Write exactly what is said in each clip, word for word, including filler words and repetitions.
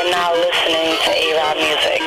are now listening to A-Rod Music.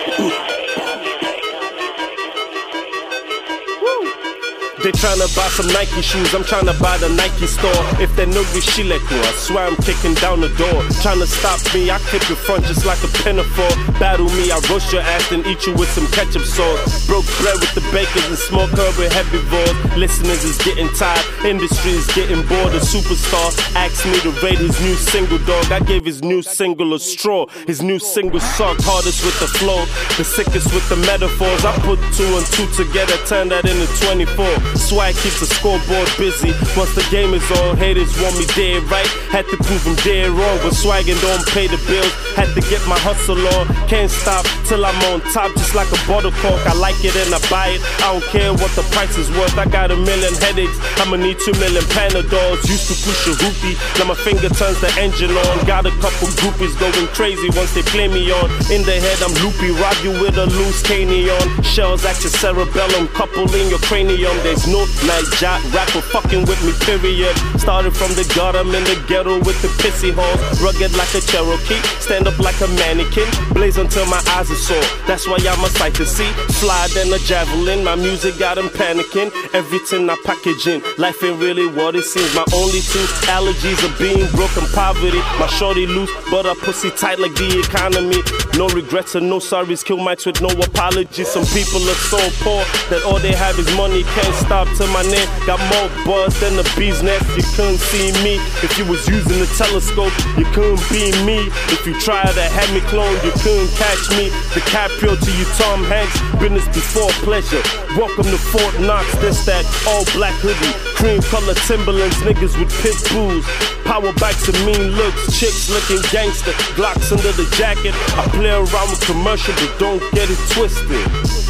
They tryna buy some Nike shoes, I'm tryna buy the Nike store. If they know this shit like me, I swear I'm kicking down the door. Tryna stop me, I clip your front just like a pinafore. Battle me, I roast your ass and eat you with some ketchup sauce. Broke bread with the bakers and smoke herb with herbivores. Listeners is getting tired, industry is getting bored. A superstar asked me to rate his new single, dog. I gave his new single a straw. His new single sucked, hardest with the flow, the sickest with the metaphors. I put two and two together, turn that into twenty-four. Swag keeps the scoreboard busy. Once the game is on, haters want me dead right. Had to prove them dead wrong, but swaggin' don't pay the bills. Had to get my hustle on. Can't stop till I'm on top, just like a bottle cork. I like it and I buy it. I don't care what the price is worth. I got a million headaches, I'ma need two million Panadols. Used to push a hoopy, now my finger turns the engine on. Got a couple groupies going crazy once they play me on. In the head I'm loopy, rob you with a loose cane on. Shells at your cerebellum, couple in your cranium. There's no night job rapper fucking with me, period. Started from the gutter, I'm in the ghetto with the pissy holes. Rugged like a Cherokee, stand up like a mannequin. Blaze until my eyes are sore, that's why I'm a sight to see. Fly than a javelin, my music got them panicking. Everything I package in, life ain't really what it seems. My only two allergies are being broke and poverty. My shorty loose, but her pussy tight like the economy. No regrets and no sorries, kill mics with no apologies. Some people are so poor that all they have is money. Can't stop till my name got more buzz than the bee's nest. You couldn't see me if you was using the telescope. You couldn't be me if you tried to have me clone. You couldn't catch me. DiCaprio to you, Tom Hanks. Business before pleasure. Welcome to Fort Knox. This that all black hoodie, cream color Timberlands. Niggas with pit bulls, power bikes and mean looks. Chicks looking gangster, Glocks under the jacket. I play around with commercial, but don't get it twisted.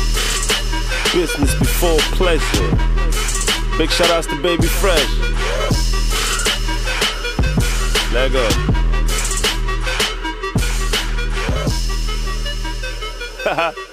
Business before pleasure. Big shout outs to Baby Fresh. Let go. Haha.